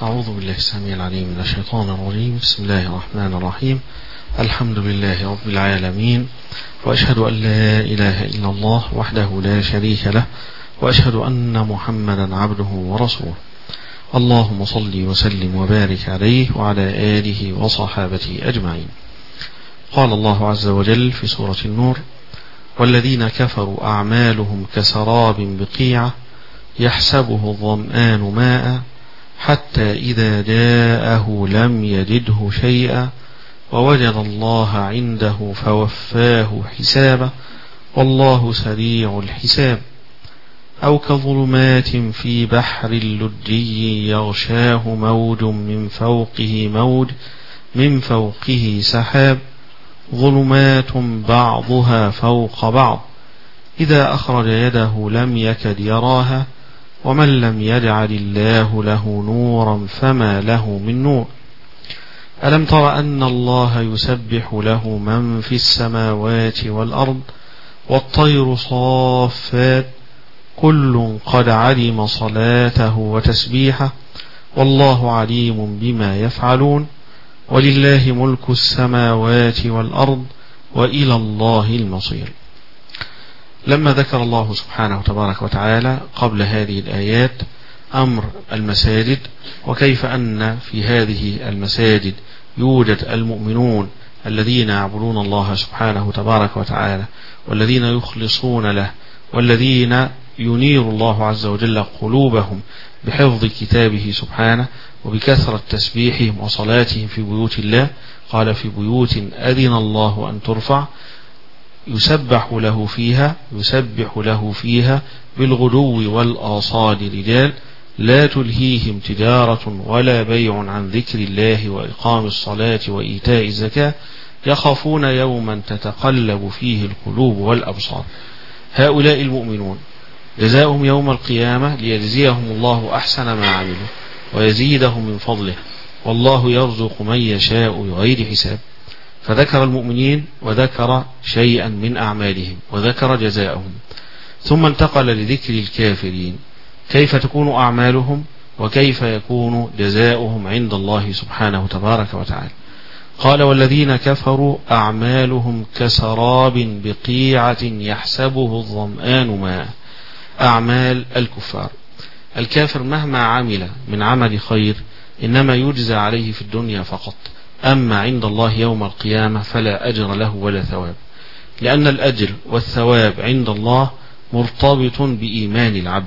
أعوذ بالله السميع العليم من الشيطان الرجيم. بسم الله الرحمن الرحيم. الحمد لله رب العالمين، وأشهد أن لا إله إلا الله وحده لا شريك له، وأشهد أن محمدا عبده ورسوله. اللهم صل وسلم وبارك عليه وعلى آله وصحابته أجمعين. قال الله عز وجل في سورة النور: والذين كفروا أعمالهم كسراب بقيعة يحسبه الظمآن ماء حتى إذا جاءه لم يجده شيئا ووجد الله عنده فوفاه حسابه والله سريع الحساب. أو كظلمات في بحر لجي يغشاه موج من فوقه سحاب ظلمات بعضها فوق بعض إذا أخرج يده لم يكد يراها ومن لم يجعل الله له نورا فما له من نور. ألم تر أن الله يسبح له من في السماوات والأرض والطير صافات كل قد علم صلاته وتسبيحه والله عليم بما يفعلون ولله ملك السماوات والأرض وإلى الله المصير. لما ذكر الله سبحانه تبارك وتعالى قبل هذه الآيات أمر المساجد وكيف أن في هذه المساجد يوجد المؤمنون الذين يعبدون الله سبحانه تبارك وتعالى والذين يخلصون له والذين ينير الله عز وجل قلوبهم بحفظ كتابه سبحانه وبكثرة تسبيحهم وصلاتهم في بيوت الله. قال: في بيوت أذن الله أن ترفع يسبح له فيها بالغدو والآصال رجال لا تلهيهم تجارة ولا بيع عن ذكر الله وإقام الصلاة وإيتاء الزكاة يخافون يوما تتقلب فيه القلوب والأبصار. هؤلاء المؤمنون جزاؤهم يوم القيامة ليجزيهم الله أحسن ما عملوا ويزيدهم من فضله والله يرزق من يشاء بغير حساب. فذكر المؤمنين وذكر شيئا من أعمالهم وذكر جزاءهم، ثم انتقل لذكر الكافرين كيف تكون أعمالهم وكيف يكون جزاؤهم عند الله سبحانه تبارك وتعالى. قال: والذين كفروا أعمالهم كسراب بقيعة يحسبه الظمآن ماء. أعمال الكفار. الكافر مهما عمل من عمل خير إنما يجزى عليه في الدنيا فقط، أما عند الله يوم القيامة فلا أجر له ولا ثواب، لأن الأجر والثواب عند الله مرتبط بإيمان العبد.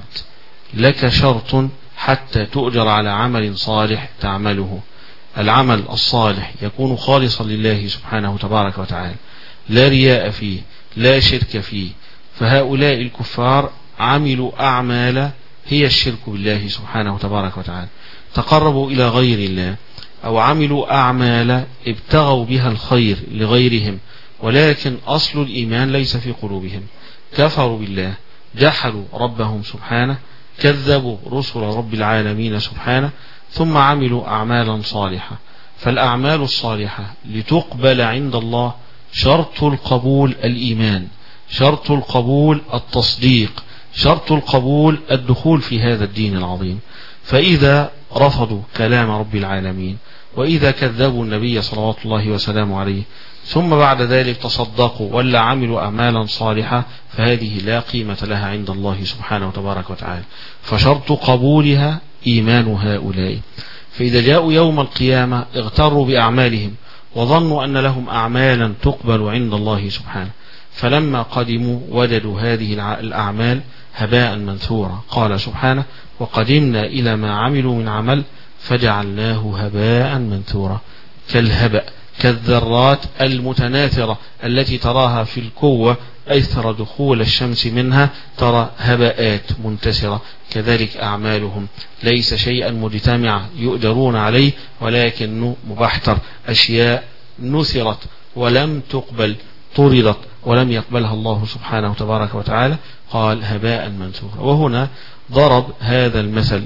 لك شرط حتى تؤجر على عمل صالح تعمله. العمل الصالح يكون خالصا لله سبحانه تبارك وتعالى، لا رياء فيه لا شرك فيه. فهؤلاء الكفار عملوا أعمال هي الشرك بالله سبحانه تبارك وتعالى، تقربوا إلى غير الله أو عملوا أعمال ابتغوا بها الخير لغيرهم، ولكن أصل الإيمان ليس في قلوبهم. كفروا بالله، جحدوا ربهم سبحانه، كذبوا رسل رب العالمين سبحانه، ثم عملوا أعمالا صالحة. فالأعمال الصالحة لتقبل عند الله شرط القبول الإيمان، شرط القبول التصديق، شرط القبول الدخول في هذا الدين العظيم. فإذا رفضوا كلام رب العالمين وإذا كذبوا النبي صلوات الله وسلامه عليه ثم بعد ذلك تصدقوا ولا عملوا أعمالا صالحة فهذه لا قيمة لها عند الله سبحانه وتبارك وتعالى. فشرط قبولها إيمان هؤلاء. فإذا جاءوا يوم القيامة اغتروا بأعمالهم وظنوا أن لهم أعمالا تقبل عند الله سبحانه، فلما قدموا وجدوا هذه الأعمال هباء منثورا. قال سبحانه: وقدمنا إلى ما عملوا من عمل فجعلناه هباء منثورا. كالهبأ، كالذرات المتناثرة التي تراها في الكوة أيثر دخول الشمس منها ترى هباءات منتشرة. كذلك أعمالهم ليس شيئا مجتمعا يؤجرون عليه، ولكنه مبحتر، أشياء نثرت ولم تقبل، طردت ولم يقبلها الله سبحانه تبارك وتعالى. قال: هباء منثورا. وهنا ضرب هذا المثل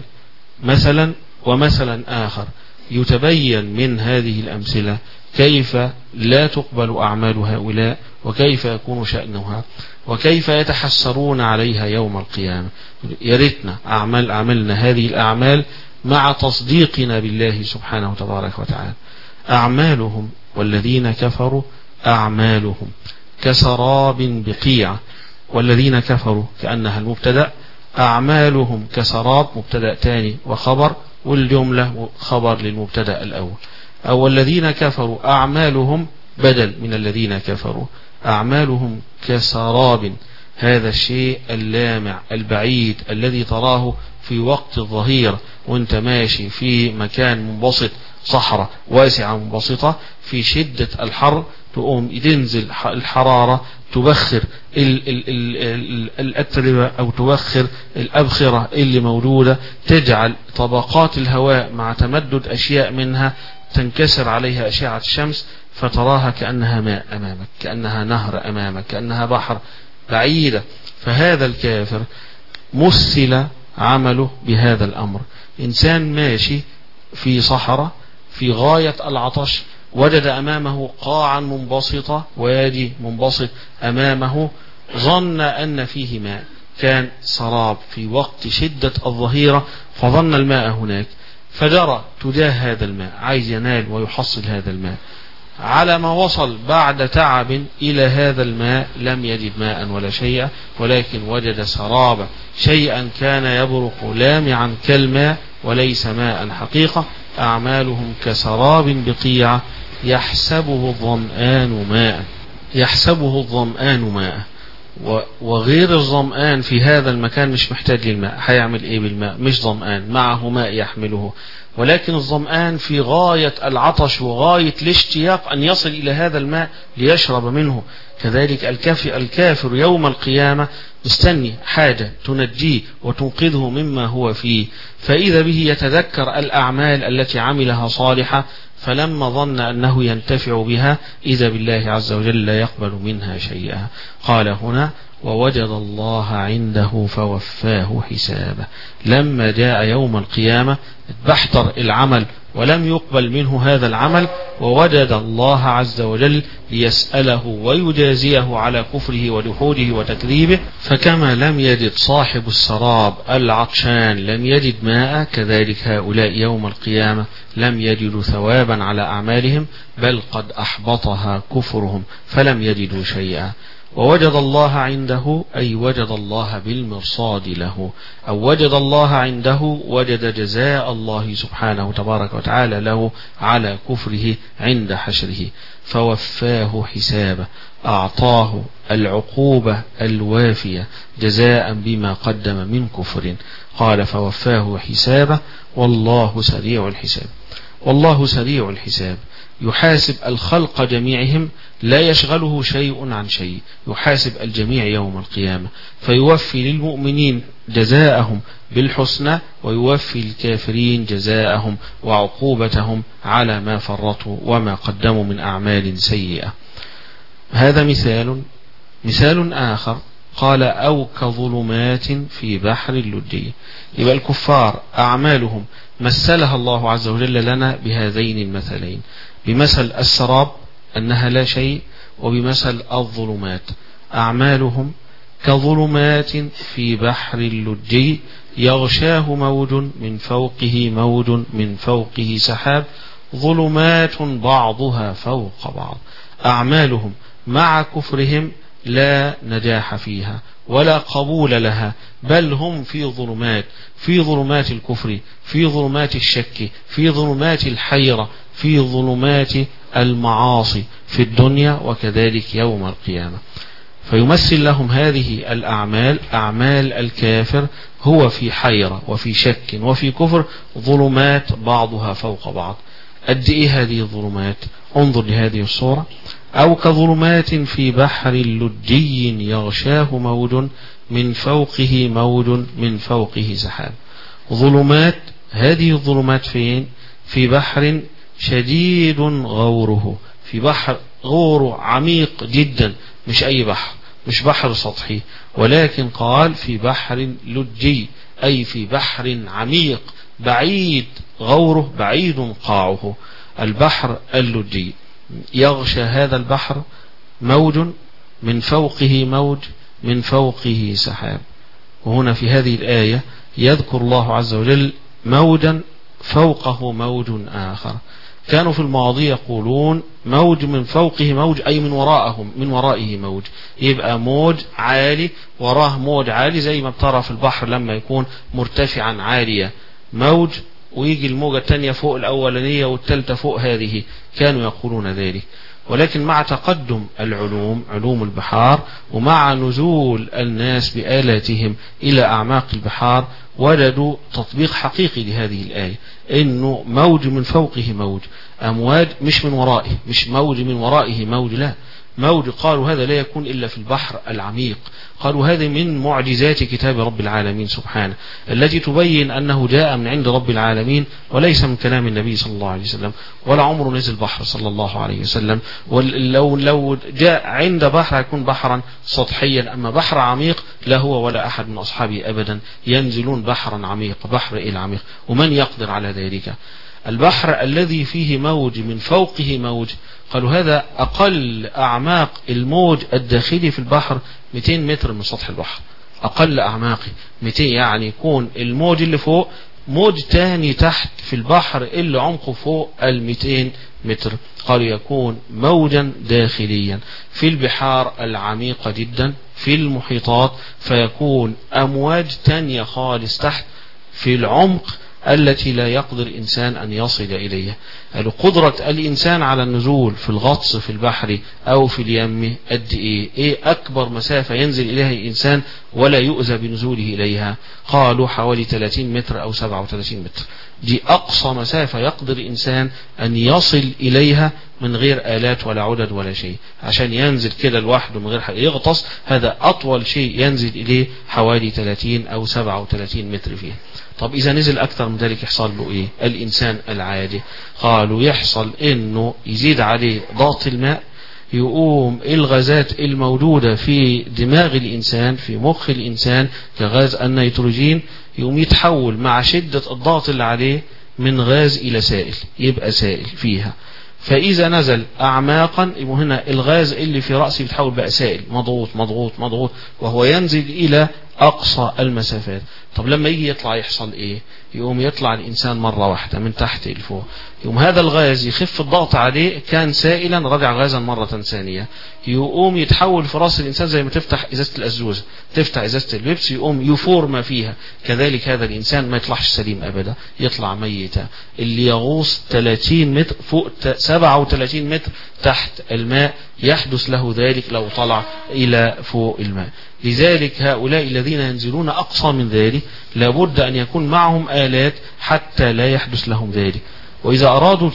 مثلا ومثلا آخر يتبين من هذه الأمثلة كيف لا تقبل أعمال هؤلاء وكيف يكون شأنها وكيف يتحسرون عليها يوم القيامة. يا ريتنا عملنا هذه الأعمال مع تصديقنا بالله سبحانه تبارك وتعالى. أعمالهم والذين كفروا أعمالهم كسراب بقيعة، والذين كفروا كأنها المبتدأ، أعمالهم كسراب مبتدأ تاني وخبر، والجملة خبر للمبتدأ الأول. أو الذين كفروا أعمالهم بدل من الذين كفروا، أعمالهم كسراب، هذا الشيء اللامع البعيد الذي تراه في وقت الظهيرة وانت ماشي في مكان منبسط، صحراء واسعة منبسطة، في شدة الحر تقوم تنزل الحرارة تبخر الأتربة أو تبخر الأبخرة اللي موجودة، تجعل طبقات الهواء مع تمدد أشياء منها تنكسر عليها أشعة الشمس، فتراها كأنها ماء أمامك، كأنها نهر أمامك، كأنها بحر بعيدة. فهذا الكافر مثل عمله بهذا الأمر. إنسان ماشي في صحراء في غاية العطش، وجد أمامه قاعا منبسطة، وادي منبسط أمامه، ظن أن فيه ماء، كان سراب في وقت شدة الظهيرة، فظن الماء هناك، فجرى تجاه هذا الماء عايز ينال ويحصل هذا الماء. على ما وصل بعد تعب إلى هذا الماء لم يجد ماء ولا شيء، ولكن وجد سرابا، شيئا كان يبرق لامعا كالماء وليس ماء حقيقة. أعمالهم كسراب بقيعة يحسبه الظمآن ماء، يحسبه الظمآن ماء. وغير الظمآن في هذا المكان مش محتاج للماء، هيعمل ايه بالماء؟ مش ظمآن، معه ماء يحمله، ولكن الظمآن في غاية العطش وغاية الاشتياق أن يصل إلى هذا الماء ليشرب منه. كذلك الكافر يوم القيامة مستني حاجة تنجيه وتنقذه مما هو فيه، فإذا به يتذكر الأعمال التي عملها صالحة، فلما ظن أنه ينتفع بها إذا بالله عز وجل لا يقبل منها شيئا. قال هنا: ووجد الله عنده فوفاه حسابه. لما جاء يوم القيامة بحتر العمل ولم يقبل منه هذا العمل، ووجد الله عز وجل ليسأله ويجازيه على كفره وجحوده وتكذيبه. فكما لم يجد صاحب السراب العطشان لم يجد ماء، كذلك هؤلاء يوم القيامة لم يجدوا ثوابا على أعمالهم، بل قد أحبطها كفرهم فلم يجدوا شيئا. ووجد الله عنده أي وجد الله بالمرصاد له، أو وجد الله عنده وجد جزاء الله سبحانه تبارك وتعالى له على كفره عند حشره. فوفاه حسابه، أعطاه العقوبة الوافية جزاء بما قدم من كفر. قال: فوفاه حسابه والله سريع الحساب. والله سريع الحساب، يحاسب الخلق جميعهم، لا يشغله شيء عن شيء، يحاسب الجميع يوم القيامة، فيوفي للمؤمنين جزاءهم بالحسنى، ويوفي الكافرين جزاءهم وعقوبتهم على ما فرطوا وما قدموا من أعمال سيئة. هذا مثال آخر، قال: أو كظلمات في بحر اللجي. يبقى الكفار أعمالهم مثلها الله عز وجل لنا بهذين المثلين، بمثل السراب أنها لا شيء، وبمثل الظلمات. أعمالهم كظلمات في بحر اللجي يغشاه موج من فوقه موج من فوقه سحاب، ظلمات بعضها فوق بعض. أعمالهم مع كفرهم لا نجاح فيها ولا قبول لها، بل هم في ظلمات، في ظلمات الكفر، في ظلمات الشك، في ظلمات الحيرة، في ظلمات المعاصي في الدنيا وكذلك يوم القيامة. فيمثل لهم هذه الأعمال، أعمال الكافر، هو في حيرة وفي شك وفي كفر، ظلمات بعضها فوق بعض. قد إيه هذه الظلمات؟ انظر لهذه الصورة: أو كظلمات في بحر لجي يغشاه موج من فوقه موج من فوقه سحاب. ظلمات، هذه الظلمات فين؟ في بحر شديد غوره، في بحر غوره عميق جدا، مش أي بحر، مش بحر سطحي، ولكن قال في بحر لجي، أي في بحر عميق بعيد غوره، بعيد قاعه. البحر اللجي يغشى هذا البحر موج من فوقه موج من فوقه سحاب. وهنا في هذه الآية يذكر الله عز وجل موجا فوقه موج آخر. كانوا في الماضي يقولون موج من فوقه موج، أي من ورائه موج، يبقى موج عالي وراه موج عالي، زي ما بترى في البحر لما يكون مرتفعا عالية موج ويجي الموجة الثانية فوق الأولانية والثالثة فوق هذه، كانوا يقولون ذلك. ولكن مع تقدم علوم البحار ومع نزول الناس بآلاتهم إلى أعماق البحار وجدوا تطبيق حقيقي لهذه الآية، إنه موج من فوقه موج، أمواج مش من ورائه، مش موج من ورائه موج، لا موج. قالوا هذا لا يكون إلا في البحر العميق. قالوا هذا من معجزات كتاب رب العالمين سبحانه، التي تبين أنه جاء من عند رب العالمين وليس من كلام النبي صلى الله عليه وسلم، ولا عمره نزل بحر صلى الله عليه وسلم. ولو جاء عند بحر يكون بحرا سطحيا، أما بحر عميق لا هو ولا أحد من أصحابه أبدا ينزلون بحرا عميق، بحر العميق، ومن يقدر على ذلك؟ البحر الذي فيه موج من فوقه موج، قالوا هذا أقل أعماق الموج الداخلي في البحر 200 متر من سطح البحر، أقل أعماقه 200، يعني يكون الموج اللي فوق موج تاني تحت في البحر اللي عمقه فوق 200 متر. قالوا يكون موجا داخليا في البحار العميقة جدا في المحيطات، فيكون أمواج تانية خالص تحت في العمق التي لا يقدر الإنسان أن يصل إليها. قدرة الإنسان على النزول في الغطس في البحر أو في اليم قد إيه أكبر مسافة ينزل إليها الإنسان ولا يؤذى بنزوله إليها؟ قالوا حوالي 30 متر أو 37 متر. دي أقصى مسافة يقدر الإنسان أن يصل إليها من غير آلات ولا عدد ولا شيء، عشان ينزل كده لوحده من غير حاجة يغطس. هذا أطول شيء ينزل إليه حوالي 30 أو 37 متر فيه. طب إذا نزل أكثر من ذلك يحصل له إيه الإنسان العادي؟ قالوا يحصل إنه يزيد عليه ضغط الماء، يقوم الغازات الموجودة في دماغ الإنسان في مخ الإنسان كغاز النيتروجين يقوم يتحول مع شدة الضغط اللي عليه من غاز إلى سائل، يبقى سائل فيها. فإذا نزل أعماقا هنا الغاز اللي في رأسه بيتحول بقى سائل، مضغوط مضغوط مضغوط، وهو ينزل إلى أقصى المسافات. طب لما يجي يطلع يحصل إيه؟ يقوم يطلع الإنسان مرة واحدة من تحت إلى فوق، يقوم هذا الغاز يخف الضغط عليه، كان سائلا رجع غازا مرة ثانية، يقوم يتحول في رأس الإنسان زي ما تفتح إزازة الأزوزة، تفتح إزازة البيبسي يقوم يفور ما فيها. كذلك هذا الإنسان ما يطلعش سليم أبدا، يطلع ميتا. اللي يغوص 30 متر فوق 37 متر تحت الماء يحدث له ذلك لو طلع إلى فوق الماء. لذلك هؤلاء الذين ينزلون أقصى من ذلك لابد أن يكون معهم آلات حتى لا يحدث لهم ذلك. وإذا أرادوا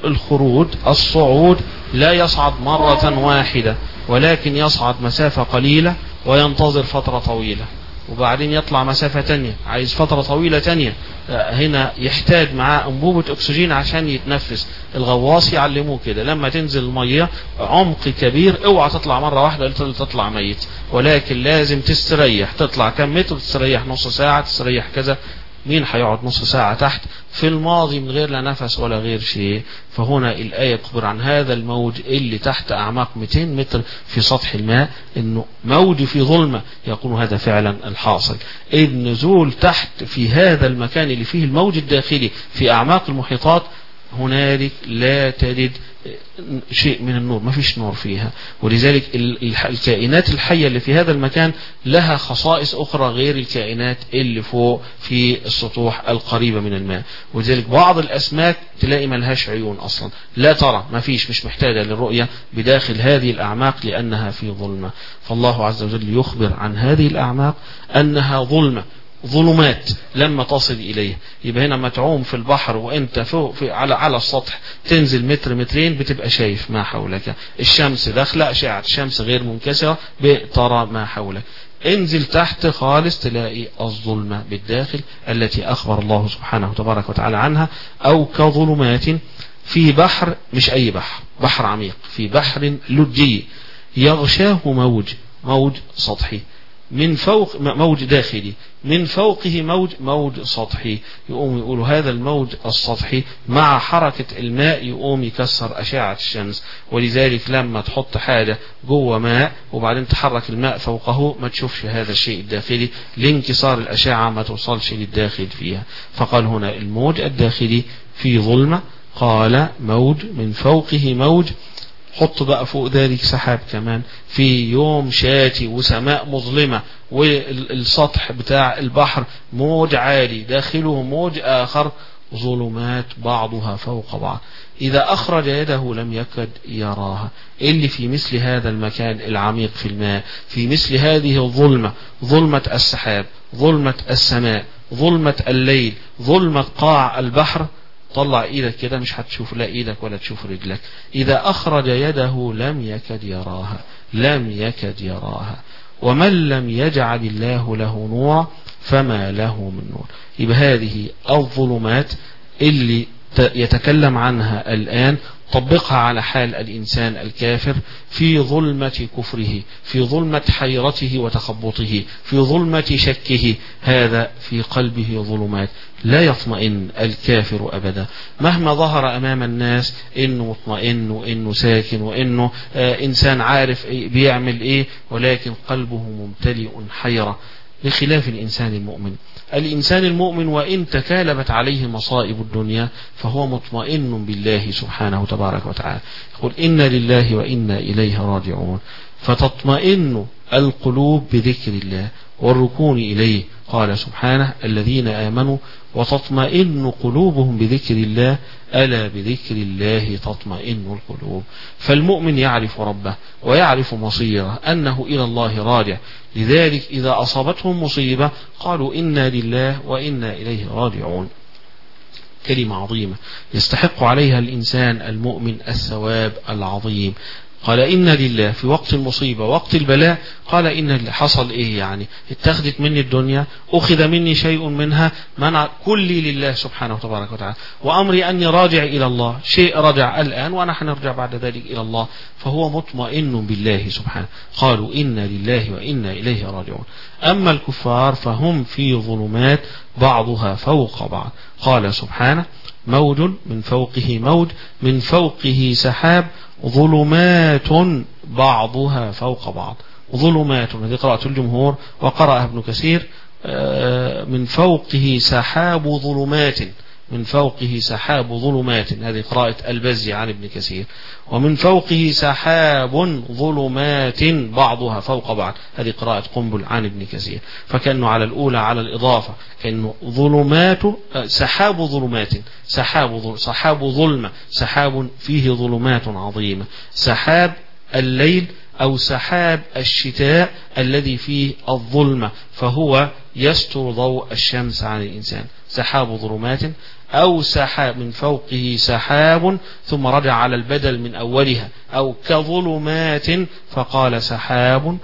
الصعود لا يصعد مرة واحدة، ولكن يصعد مسافة قليلة وينتظر فترة طويلة، وبعدين يطلع مسافة تانية، عايز فترة طويلة تانية. هنا يحتاج معاه أنبوبة أكسجين عشان يتنفس. الغواص يعلموه كده، لما تنزل المية عمق كبير اوعى تطلع مرة واحدة تطلع ميت، ولكن لازم تستريح. تطلع كم متر؟ تستريح نص ساعة، تستريح كذا. مين هيقعد نص ساعة تحت في الماضي من غير لا نفس ولا غير شيء؟ فهنا الآية تخبر عن هذا الموج اللي تحت أعماق 200 متر في سطح الماء، إنه موج في ظلمة. يقول هذا فعلا الحاصل. النزول تحت في هذا المكان اللي فيه الموج الداخلي في أعماق المحيطات، هنالك لا تجد شيء من النور، ما فيش نور فيها. ولذلك الكائنات الحية اللي في هذا المكان لها خصائص أخرى غير الكائنات اللي فوق في السطوح القريبة من الماء. ولذلك بعض الأسماك تلاقي ملهاش عيون أصلا، لا ترى، ما فيش، مش محتاجة للرؤية بداخل هذه الأعماق لأنها في ظلمة. فالله عز وجل يخبر عن هذه الأعماق أنها ظلمات لما تصل إليه. يبقى هنا ما تعوم في البحر وانت فوق على السطح، تنزل متر مترين بتبقى شايف ما حولك، الشمس داخلة، أشعة الشمس غير منكسرة، بترى ما حولك. انزل تحت خالص تلاقي الظلمة بالداخل التي أخبر الله سبحانه وتبارك وتعالى عنها. أو كظلمات في بحر، مش أي بحر، بحر عميق، في بحر لجي يغشاه موج سطحي. من فوق موج داخلي، من فوقه موج سطحي. يقوم يقولوا هذا الموج السطحي مع حركة الماء يقوم يكسر أشعة الشمس، ولذلك لما تحط حاجة جوه ماء وبعدين تحرك الماء فوقه ما تشوفش هذا الشيء الداخلي، لانكسار الأشعة ما توصلش للداخل فيها. فقال هنا الموج الداخلي في ظلمة، قال موج من فوقه موج، حط بقى فوق ذلك سحاب كمان في يوم شاتي وسماء مظلمة، والسطح بتاع البحر موج عالي داخله موج آخر، ظلمات بعضها فوق بعض. إذا أخرج يده لم يكد يراها. اللي في مثل هذا المكان العميق في الماء، في مثل هذه الظلمة، ظلمة السحاب، ظلمة السماء، ظلمة الليل، ظلمة قاع البحر، طلع ايدك كده مش هتشوف لا ايدك ولا تشوف رجلك. اذا اخرج يده لم يكد يراها، لم يكد يراها. ومن لم يجعل الله له نورا فما له من نور. يبقى هذه الظلمات اللي يتكلم عنها الآن طبقها على حال الإنسان الكافر في ظلمة كفره، في ظلمة حيرته وتخبطه، في ظلمة شكه. هذا في قلبه ظلمات، لا يطمئن الكافر أبدا مهما ظهر أمام الناس إنه مطمئن وإنه ساكن وإنه إنسان عارف بيعمل إيه، ولكن قلبه ممتلئ حيرة، بخلاف الإنسان المؤمن. الإنسان المؤمن وإن تكالبت عليه مصائب الدنيا فهو مطمئن بالله سبحانه تبارك وتعالى. يقول إنا لله وإنا إليه راجعون، فتطمئن القلوب بذكر الله والركون إليه. قال سبحانه الذين آمنوا وتطمئن قلوبهم بذكر الله ألا بذكر الله تطمئن القلوب. فالمؤمن يعرف ربه ويعرف مصيره أنه إلى الله راجع، لذلك إذا أصابتهم مصيبة قالوا إنا لله وإنا إليه راجعون. كلمة عظيمة يستحق عليها الإنسان المؤمن الثواب العظيم. قال إنا لله في وقت المصيبة وقت البلاء، قال إن اللي حصل إيه يعني؟ اتخذت مني الدنيا، أخذ مني شيء منها، منع كلي لله سبحانه تبارك وتعالى، وأمري أني راجع إلى الله، شيء رجع الآن وأنا حنرجع بعد ذلك إلى الله، فهو مطمئن بالله سبحانه. قالوا إنا لله وإنا إليه راجعون. أما الكفار فهم في ظلمات بعضها فوق بعض. قال سبحانه موج من فوقه موج من فوقه سحاب ظلمات بعضها فوق بعض. ظلمات هذه قراءة الجمهور وقرأها ابن كثير. من فوقه سحاب ظلمات، من فوقه سحاب ظلمات، هذه قراءة البزي عن ابن كثير. ومن فوقه سحاب ظلمات بعضها فوق بعض، هذه قراءة قنبل عن ابن كثير. فكأنه على الأولى على الإضافة، كأنه ظلمات سحاب ظلمات، سحاب ظلمة، سحاب فيه ظلمات عظيمة. سحاب الليل أو سحاب الشتاء الذي فيه الظلمة، فهو يستر ضوء الشمس عن الإنسان. سحاب ظلمات أو سحاب من فوقه سحاب، ثم رجع على البدل من أولها، أو كظلمات فقال سحاب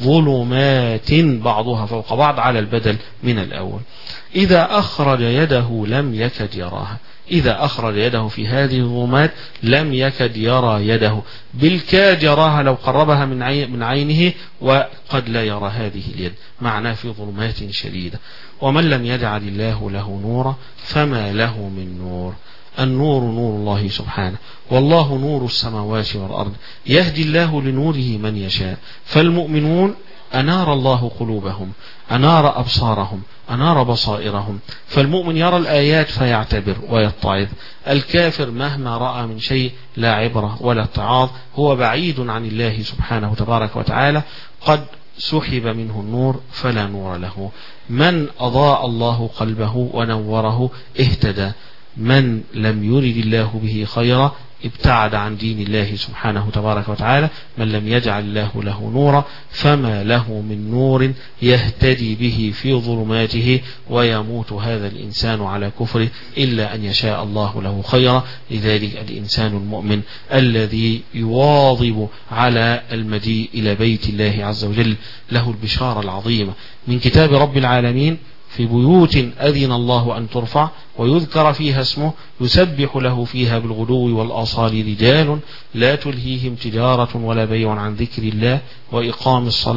ظلمات بعضها فوق بعض على البدل من الأول. إذا أخرج يده لم يكد يراها. إذا أخرج يده في هذه الظلمات لم يكد يرى يده، بالكاد يراها لو قربها من عينه، وقد لا يرى هذه اليد، معناه في ظلمات شديدة. ومن لم يجعل الله له نورا فما له من نور. النور نور الله سبحانه، والله نور السماوات والأرض، يهدي الله لنوره من يشاء. فالمؤمنون أنار الله قلوبهم، أنار أبصارهم، أنار بصائرهم. فالمؤمن يرى الآيات فيعتبر ويتعظ. الكافر مهما رأى من شيء لا عبرة ولا اتعاظ، هو بعيد عن الله سبحانه تبارك وتعالى، قد سحب منه النور فلا نور له. من أضاء الله قلبه ونوره اهتدى، من لم يرد الله به خيرا ابتعد عن دين الله سبحانه تبارك وتعالى. من لم يجعل الله له نورا فما له من نور يهتدي به في ظلماته، ويموت هذا الإنسان على كفره إلا أن يشاء الله له خيرا. لذلك الإنسان المؤمن الذي يواظب على المجيء إلى بيت الله عز وجل له البشارة العظيمة من كتاب رب العالمين: في بيوت أذن الله أن ترفع ويذكر فيها اسمه يسبح له فيها بالغدو والآصال رجال لا تلهيهم تجارة ولا بيع عن ذكر الله وإقام الصلاة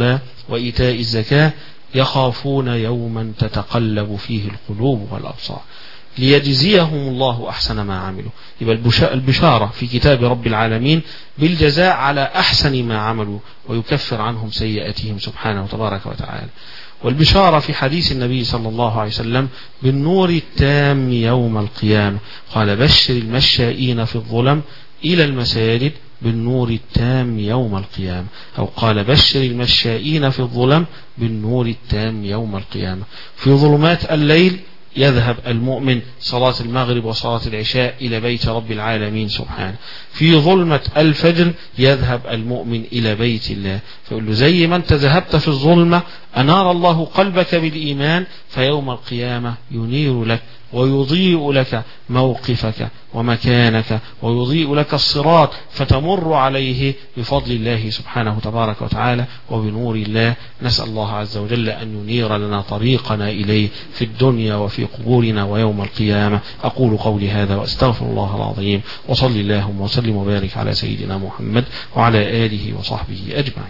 وإيتاء الزكاة يخافون يوما تتقلب فيه القلوب والأبصار ليجزيهم الله أحسن ما عملوا. يبقى البشارة في كتاب رب العالمين بالجزاء على أحسن ما عملوا ويكفر عنهم سيئاتهم سبحانه وتبارك وتعالى. والبشارة في حديث النبي صلى الله عليه وسلم بالنور التام يوم القيامة، قال بشر المشائين في الظلم إلى المساجد بالنور التام يوم القيامة، أو قال بشر المشائين في الظلم بالنور التام يوم القيامة. في ظلمات الليل يذهب المؤمن صلاة المغرب وصلاة العشاء إلى بيت رب العالمين سبحانه. في ظلمة الفجر يذهب المؤمن إلى بيت الله، فيقول له زي ما أنت ذهبت في الظلمة أنار الله قلبك بالإيمان، فيوم القيامة ينير لك ويضيء لك موقفك ومكانك ويضيء لك الصراط فتمر عليه بفضل الله سبحانه تبارك وتعالى وبنور الله. نسأل الله عز وجل أن ينير لنا طريقنا إليه في الدنيا وفي قبورنا ويوم القيامة. أقول قولي هذا وأستغفر الله العظيم، وصل اللهم وسلم وبارك على سيدنا محمد وعلى آله وصحبه أجمعين.